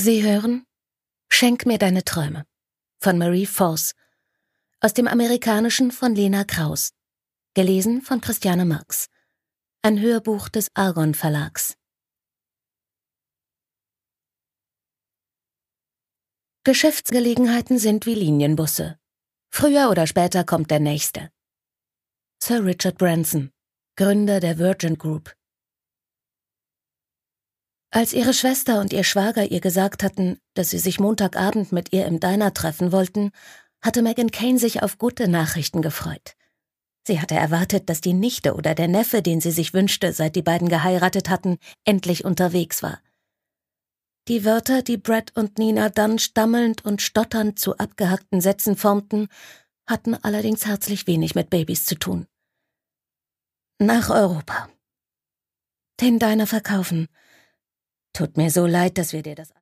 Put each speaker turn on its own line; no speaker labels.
Sie hören »Schenk mir deine Träume« von Marie Force, aus dem Amerikanischen von Lena Kraus, gelesen von Christiane Marx, ein Hörbuch des Argon Verlags. Geschäftsgelegenheiten sind wie Linienbusse. Früher oder später kommt der nächste. Sir Richard Branson, Gründer der Virgin Group. Als ihre Schwester und ihr Schwager ihr gesagt hatten, dass sie sich Montagabend mit ihr im Diner treffen wollten, hatte Meghan Cain sich auf gute Nachrichten gefreut. Sie hatte erwartet, dass die Nichte oder der Neffe, den sie sich wünschte, seit die beiden geheiratet hatten, endlich unterwegs war. Die Wörter, die Brad und Nina dann stammelnd und stotternd zu abgehackten Sätzen formten, hatten allerdings herzlich wenig mit Babys zu tun. Nach Europa. Den Diner verkaufen. Tut mir so leid, dass wir dir das